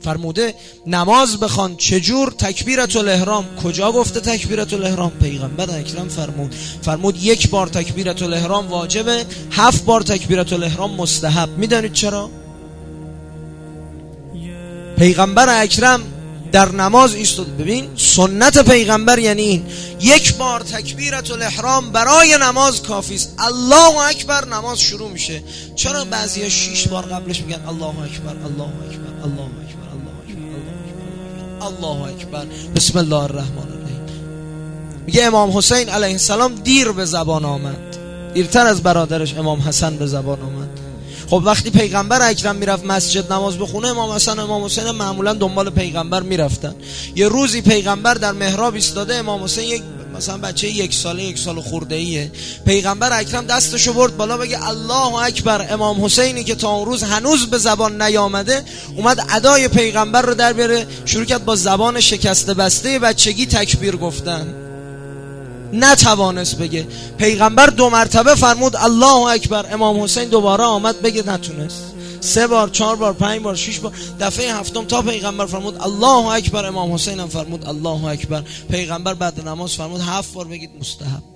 فرموده نماز بخوان. چجور؟ تکبیرت الاحرام. کجا گفته تکبیرت الاحرام؟ پیغمبر اکرم فرمود 1 بار تکبیرت الاحرام واجبه، 7 بار تکبیرت الاحرام مستحب. میدانید چرا؟ پیغمبر اکرم در نماز ایستاد. ببین سنت پیغمبر یعنی این، 1 بار تکبیرت الاحرام برای نماز کافی است. الله اکبر نماز شروع میشه. چرا بعضیا 6 بار قبلش میگن الله اکبر الله اکبر الله اکبر الله اکبر الله اکبر بسم الله الرحمن الرحیم؟ میگه امام حسین علیه السلام دیر به زبان آمد، دیرتر از برادرش امام حسن به زبان آمد. خب وقتی پیغمبر اکرم میرفت مسجد نماز بخونه، امام حسن امام حسین معمولا دنبال پیغمبر میرفتن. یه روزی پیغمبر در محراب ایستاده، امام حسین یک مثلا بچه 1 ساله 1 سال خورده ایه، پیغمبر اکرم دستشو برد بالا بگه الله اکبر. امام حسینی که تا اون روز هنوز به زبان نیامده اومد ادای پیغمبر رو در بیاره، شروع کرد با زبان شکسته بسته بچگی تکبیر گفتن. نتوانست بگه. پیغمبر 2 مرتبه فرمود الله اکبر، امام حسین دوباره آمد بگه، نتونست. 3 بار 4 بار 5 بار 6 بار، دفعه 7م تا پیغمبر فرمود الله اکبر، امام حسین هم فرمود الله اکبر. پیغمبر بعد نماز فرمود 7 بار بگید مستحب.